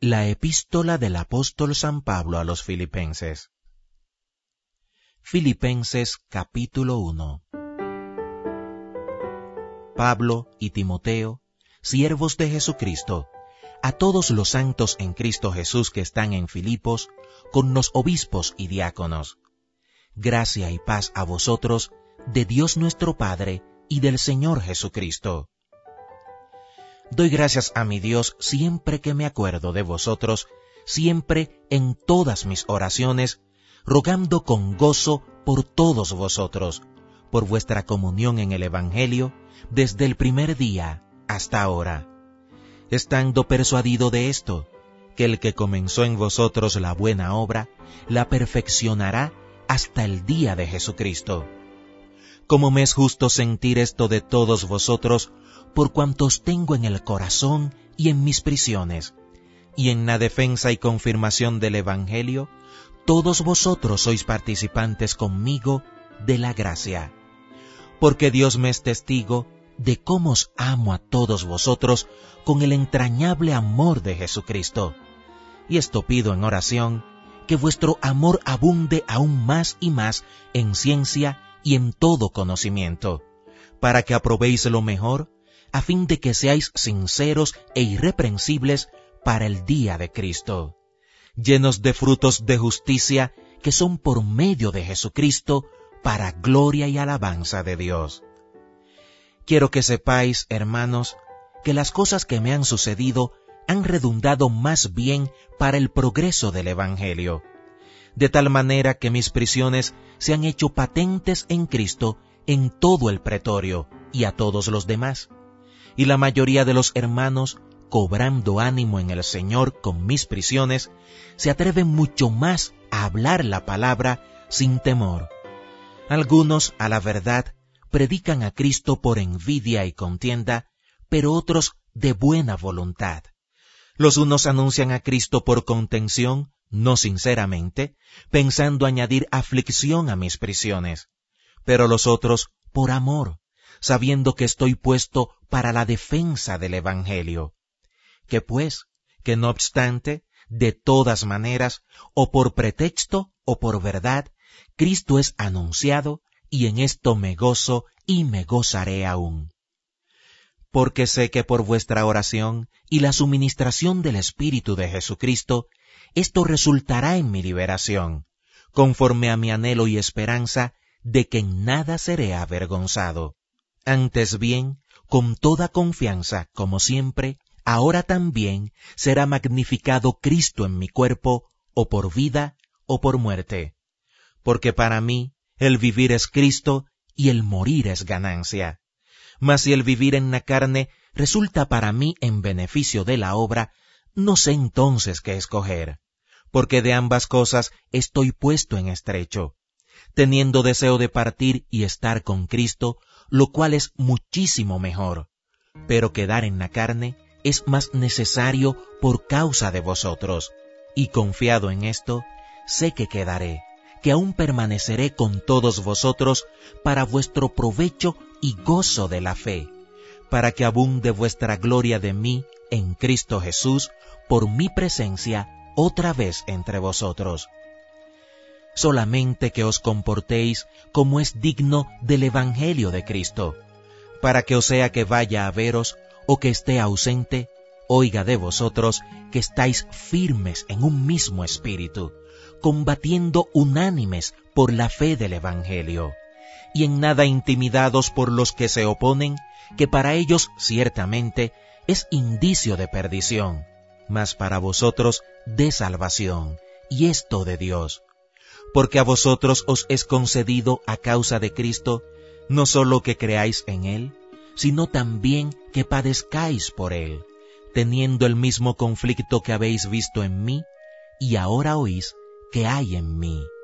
La epístola del apóstol San Pablo a los Filipenses. Filipenses capítulo 1. Pablo y Timoteo, siervos de Jesucristo, a todos los santos en Cristo Jesús que están en Filipos, con los obispos y diáconos. Gracia y paz a vosotros, de Dios nuestro Padre y del Señor Jesucristo. Doy gracias a mi Dios siempre que me acuerdo de vosotros, siempre en todas mis oraciones, rogando con gozo por todos vosotros, por vuestra comunión en el Evangelio, desde el primer día hasta ahora, estando persuadido de esto, que el que comenzó en vosotros la buena obra, la perfeccionará hasta el día de Jesucristo. Como me es justo sentir esto de todos vosotros, por cuantos tengo en el corazón y en mis prisiones, y en la defensa y confirmación del Evangelio, todos vosotros sois participantes conmigo de la gracia. Porque Dios me es testigo de cómo os amo a todos vosotros con el entrañable amor de Jesucristo. Y esto pido en oración, que vuestro amor abunde aún más y más en ciencia y en todo conocimiento, para que aprobéis lo mejor, a fin de que seáis sinceros e irreprensibles para el día de Cristo, llenos de frutos de justicia que son por medio de Jesucristo, para gloria y alabanza de Dios. Quiero que sepáis, hermanos, que las cosas que me han sucedido han redundado más bien para el progreso del Evangelio, de tal manera que mis prisiones se han hecho patentes en Cristo en todo el pretorio y a todos los demás. Y la mayoría de los hermanos, cobrando ánimo en el Señor con mis prisiones, se atreven mucho más a hablar la palabra sin temor. Algunos, a la verdad, predican a Cristo por envidia y contienda, pero otros de buena voluntad. Los unos anuncian a Cristo por contención, no sinceramente, pensando añadir aflicción a mis prisiones, pero los otros por amor, sabiendo que estoy puesto para la defensa del Evangelio. Que no obstante, de todas maneras, o por pretexto o por verdad, Cristo es anunciado, y en esto me gozo y me gozaré aún. Porque sé que por vuestra oración y la suministración del Espíritu de Jesucristo, esto resultará en mi liberación, conforme a mi anhelo y esperanza de que en nada seré avergonzado. Antes bien, con toda confianza, como siempre, ahora también será magnificado Cristo en mi cuerpo, o por vida o por muerte. Porque para mí el vivir es Cristo y el morir es ganancia. Mas si el vivir en la carne resulta para mí en beneficio de la obra, no sé entonces qué escoger, porque de ambas cosas estoy puesto en estrecho, teniendo deseo de partir y estar con Cristo, lo cual es muchísimo mejor, pero quedar en la carne es más necesario por causa de vosotros, y confiado en esto, sé que quedaré, que aún permaneceré con todos vosotros para vuestro provecho y gozo de la fe, para que abunde vuestra gloria de mí en Cristo Jesús por mi presencia otra vez entre vosotros. Solamente que os comportéis como es digno del Evangelio de Cristo, para que o sea que vaya a veros o que esté ausente, oiga de vosotros que estáis firmes en un mismo espíritu, combatiendo unánimes por la fe del Evangelio, y en nada intimidados por los que se oponen, que para ellos ciertamente es indicio de perdición, mas para vosotros de salvación, y esto de Dios. Porque a vosotros os es concedido a causa de Cristo, no solo que creáis en Él, sino también que padezcáis por Él, teniendo el mismo conflicto que habéis visto en mí, y ahora oís que hay en mí.